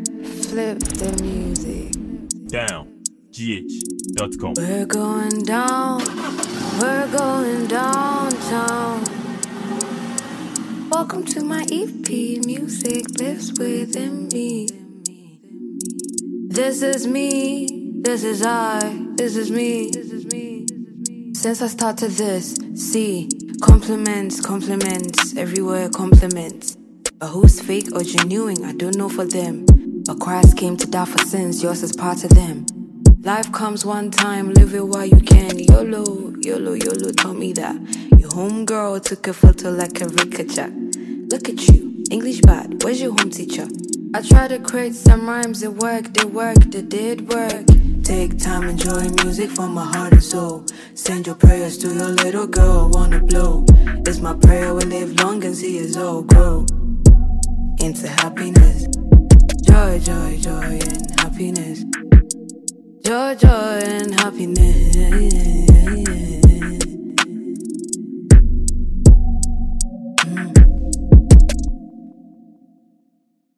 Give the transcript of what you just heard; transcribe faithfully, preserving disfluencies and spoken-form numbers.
Flip the music. Down G H dot com. We're going down, we're going downtown. Welcome to my E P, music lives within me. This is me, this is I, this is me. Since I started this, see, compliments, compliments, everywhere compliments. But who's fake or genuine, I don't know for them. But Christ came to die for sins, yours is part of them. Life comes one time, live it while you can. YOLO, YOLO, YOLO told me that. Your homegirl took a photo like a caricature. Look at you, English bad, where's your home teacher? I tried to create some rhymes, it worked, it worked, it did work. Take time, enjoy music from my heart and soul. Send your prayers to your little girl, wanna blow. It's my prayer we live long and see us all grow into happiness. Joy, joy, joy and happiness. Joy, joy and happiness.